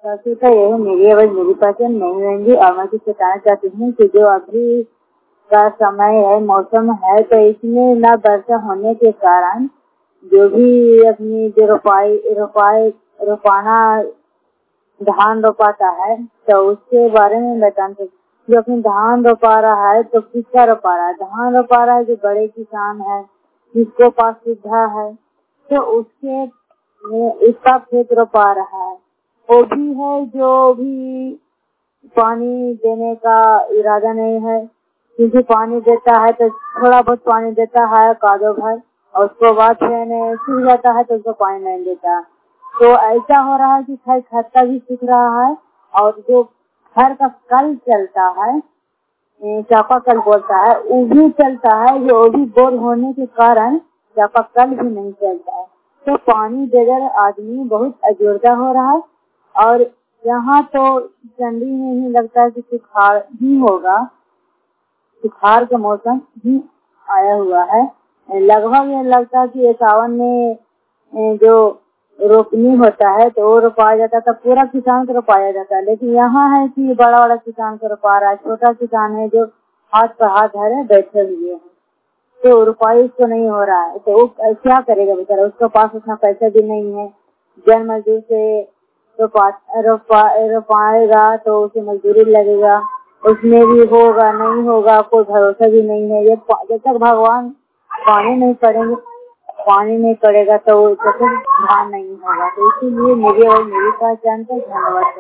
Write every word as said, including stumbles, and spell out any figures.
सच तो यही मेरी आवाज मेरी पसंद नहीं होंगी और मैं कुछ बताना चाहती हूँ कि जो अभी का समय है, मौसम है, तो इसमें न वर्षा होने के कारण जो भी अपनी जो रोपाई रोपाई रोपाना धान रोपाता है तो उसके बारे में बताना चाहिए। जो अपनी धान रोपा रहा है तो किसका रोपा रहा है? धान रोपा रहा है जो बड़े किसान है, जिसके पास सुविधा है, तो उसके इसका खेत रोपा रहा है। वो भी है जो भी पानी देने का इरादा नहीं है, क्योंकि पानी देता है तो थोड़ा बहुत पानी देता है कादो भर और उसके बाद फिर सूख जाता है तो उसको पानी नहीं देता। तो ऐसा हो रहा है कि खैर खत्ता भी सूख रहा है और जो घर का कल चलता है, चापाकल बोलता है, वो भी चलता है, जो वो भी बोर होने के कारण चापाकल भी नहीं चलता है। तो पानी बगैर आदमी बहुत अजोरदा हो रहा है और यहाँ तो ठंडी में ही लगता है कि सुखाड़ ही होगा, सुखाड़ का मौसम ही आया हुआ है। लगभग ये लगता है कि सावन में जो रोपनी होता है तो वो रोपाया जाता था, पूरा किसान को रोपाया जाता है, लेकिन यहाँ है कि बड़ा बड़ा किसान को रोपा रहा है, छोटा किसान है जो हाथ पर हाथ धरे बैठे हुए हैं, तो रुपये उसको नहीं हो रहा है। तो वो क्या करेगा बेचारा, उसके पास उतना पैसा भी नहीं है। जन मजदूर से रोपा रोपा रोपाएगा तो उसे मजदूरी लगेगा, उसमें भी होगा नहीं होगा कोई भरोसा भी नहीं है। ये जब तक भगवान पानी नहीं पड़ेंगे पानी नहीं पड़ेगा तो जब तक धान नहीं होगा। तो इसीलिए मेरी और मेरी पहचान का धन्यवाद।